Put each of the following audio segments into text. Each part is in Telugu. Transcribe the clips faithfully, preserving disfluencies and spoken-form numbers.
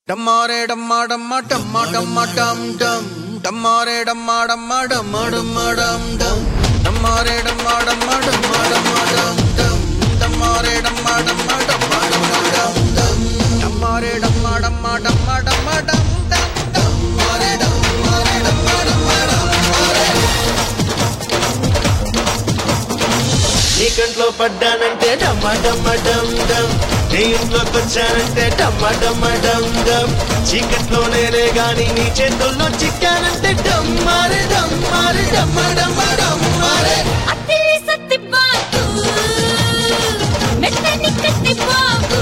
Damare damma damma damma damma dum dum. Damare damma damma damma damma dum dum. Damare damma damma damma damma dum dum. Damare damma damma damma damma dum dum. Damare damma damma damma damma dum dum. Damare damma damma damma damma. నీ కంట్లో పడ్డానంటే డమ్మ డమ్మ డమ్ డమ్ నీ ఇంట్లోకి వచ్చానంటే డమ్మ డమ్మ డమ్ డమ్ చీకట్లో నేనే గాని నీ చేతుల్లో చిక్కానంటే డమ్మారే డమ్మారే డమ్మ డమ్మ డమ్మారే అతిలి సత్తి బాకు మెత్తని కత్తి బాకు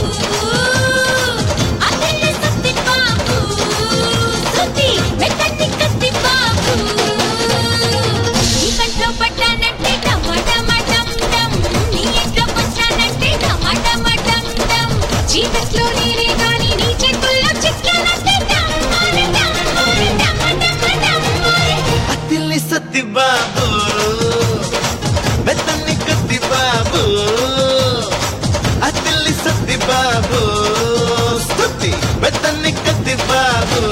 అతిలి సత్తి బాకు సుతి మెత్తని కత్తి బాకు నీ కంట్లో పడ్డానంటే డమ్మ డమ్మ డమ్ డమ్ నీ ఇంట్లోకి వచ్చానంటే డమ్మ డమ్మ డమ్ డమ్ చీకట్లో నేనే గాని నీ చేతుల్లో చిక్కానంటే డమ్మారే డమ్మారే డమ్మ డమ్మ డమ్మారే అతిలి సత్తి బాబు మెత్తని కత్తి బాబు అతిలి సత్తి బాబు స్తుతి మెత్తని కత్తి బాబు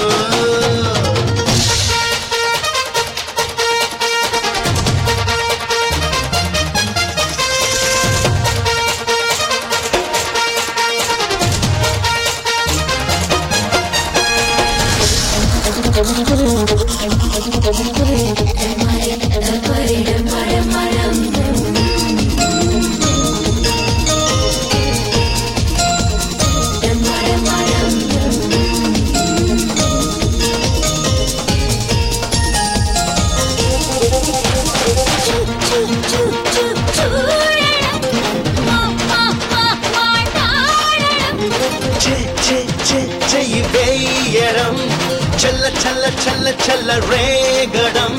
చల్ల చల్ల చల్ల చల్ల రేగడం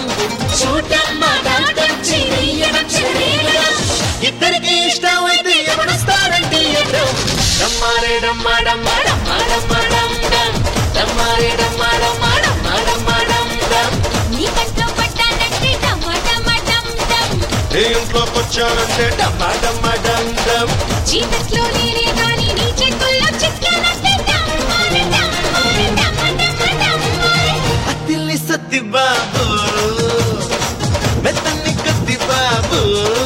ఇద్దరికి ఇష్టం అయితే ఎవడుస్తారంటే డమ్మారే డమ్మ డమ్మ డమ్మ డమ్మ డమ్ డమ్ డమ్మారే డమ్మ డమ్మ డమ్మ డమ్మ డమ్ డమ్ నీ కంట్లో పడ్డానంటే డమ్మ డమ్మ డమ్ డమ్ నీ ఇంట్లోకి వచ్చానంటే డమ్మ డమ్మ డమ్ డమ్ చీకట్లో నేనే గాని నీ చేతుల్లో చిక్కానంటే డమ్మారే డమ్మారే డమ్మ డమ్మ డమ్మారే అతిలి సత్తి బాబు మెత్తని కత్తి బాబు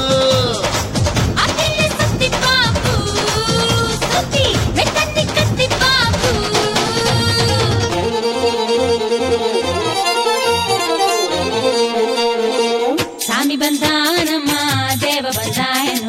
అతిలి సత్తి బాబు సుతి మెత్తని కత్తి బాబు సామి బంధానమ్మా దేవ బంధాయను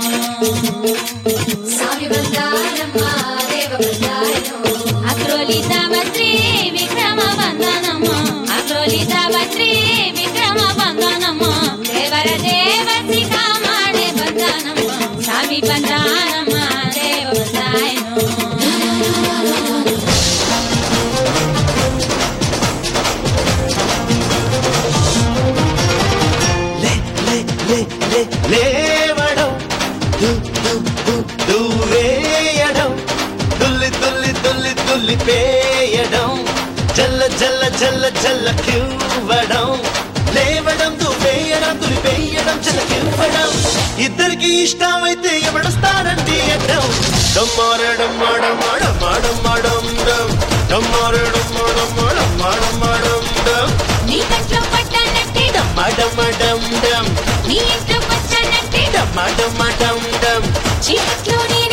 సామి బంధానమ్మా దేవ బంధాయను అక్రోలి సావత్రి విక్రమ బంధనమ్మా అక్రోలి సావత్రి విక్రమ బంధనమ్మా దేవర దేవసి కామాడే బంధనమ్మా సామి బంధానమ్మా దేవ బంధాయను లే లే లే లే లేవడం దు దు దు దూవేయడం దుల్లి దుల్లి దుల్లి దుల్లి పేయడం జల్ల జల్ల జల్ల జల్ల క్యూవడం లేవడం దువ్వేయడం దులిపేయడం జల్ల క్యూవడం ఇద్దరికి ఇష్టమైతే ఎవడొస్తారంటే అడ్డం డమ్మారే డమ్మ డమ్మ డమ్మ డమ్మ డమ్ డమ్ డమ్మారే డమ్మ డమ్మ డమ్మ డమ్మ డమ్ డమ్ నీ కంట్లో పడ్డానంటే డమ్మ డమ్మ డమ్ డమ్ నీ ఇంట్లో వచ్చానంటే డమ్మ డమ్మ డమ్ డమ్ చీకట్లో నీ